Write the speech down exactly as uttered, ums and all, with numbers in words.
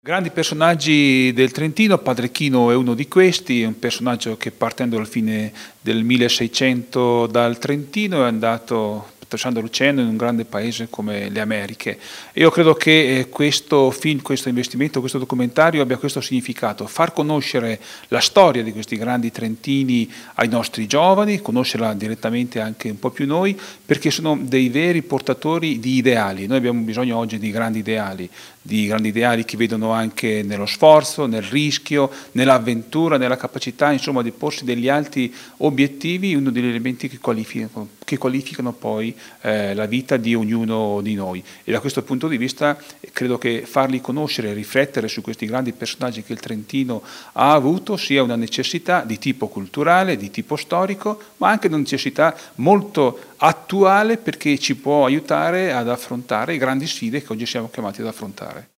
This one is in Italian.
Grandi personaggi del Trentino, Padre Chino è uno di questi, è un personaggio che partendo dalla fine del milleseicento dal Trentino è andato attraversando l'oceano in un grande paese come le Americhe. Io credo che eh, questo film, questo investimento, questo documentario abbia questo significato, far conoscere la storia di questi grandi trentini ai nostri giovani, conoscerla direttamente anche un po' più noi, perché sono dei veri portatori di ideali. Noi abbiamo bisogno oggi di grandi ideali, di grandi ideali che vedono anche nello sforzo, nel rischio, nell'avventura, nella capacità insomma di porsi degli alti obiettivi, uno degli elementi che qualificano, che qualificano poi eh, la vita di ognuno di noi. E da questo punto di vista credo che farli conoscere e riflettere su questi grandi personaggi che il Trentino ha avuto sia una necessità di tipo culturale, di tipo storico, ma anche una necessità molto attuale perché ci può aiutare ad affrontare le grandi sfide che oggi siamo chiamati ad affrontare.